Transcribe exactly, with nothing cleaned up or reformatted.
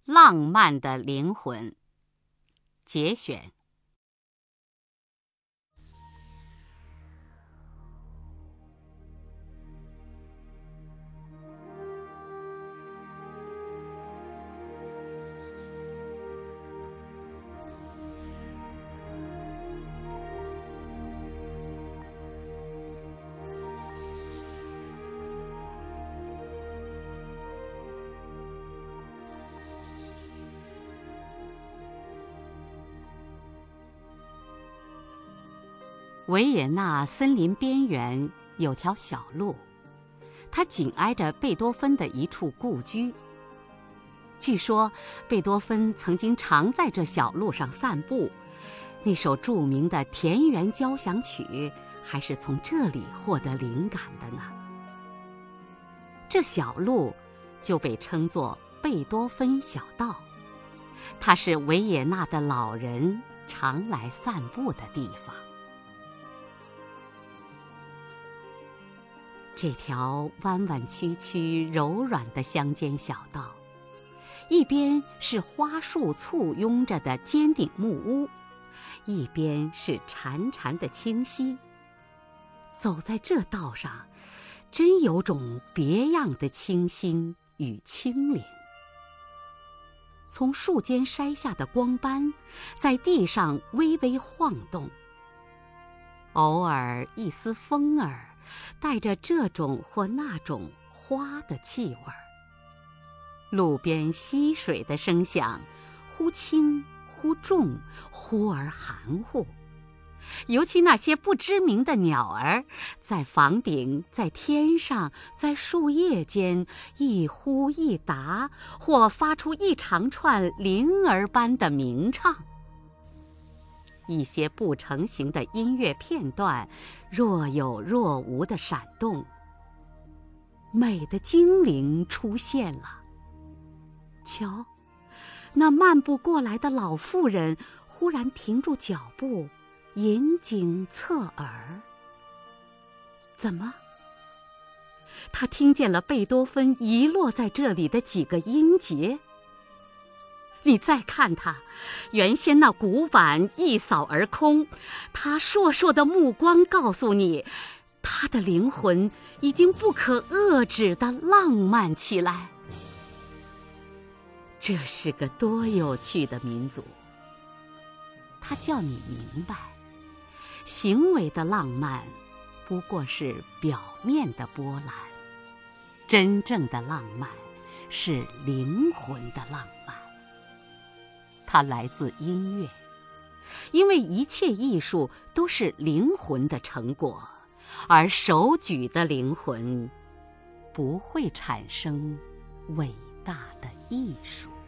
浪漫的灵魂。节选。维也纳森林边缘有条小路，它紧挨着贝多芬的一处故居。据说贝多芬曾经常在这小路上散步，那首著名的田园交响曲还是从这里获得灵感的呢。这小路就被称作贝多芬小道，它是维也纳的老人常来散步的地方。这条弯弯曲曲、柔软的乡间小道，一边是花树簇拥着的尖顶木屋，一边是潺潺的清溪。走在这道上，真有种别样的清新与清灵。从树间筛下的光斑，在地上微微晃动，偶尔一丝风儿，带着这种或那种花的气味儿。路边溪水的声响，忽轻忽重，忽而含糊。尤其那些不知名的鸟儿，在房顶，在天上，在树叶间一呼一答，或发出一长串铃儿般的鸣唱。一些不成形的音乐片段，若有若无的闪动。美的精灵出现了。瞧，那漫步过来的老妇人忽然停住脚步，引颈侧耳。怎么？她听见了贝多芬遗落在这里的几个音节。你再看他，原先那古板一扫而空，他烁烁的目光告诉你，他的灵魂已经不可遏止地浪漫起来。这是个多有趣的民族，他叫你明白，行为的浪漫不过是表面的波澜，真正的浪漫是灵魂的浪漫。它来自音乐，因为一切艺术都是灵魂的成果，而手举的灵魂不会产生伟大的艺术。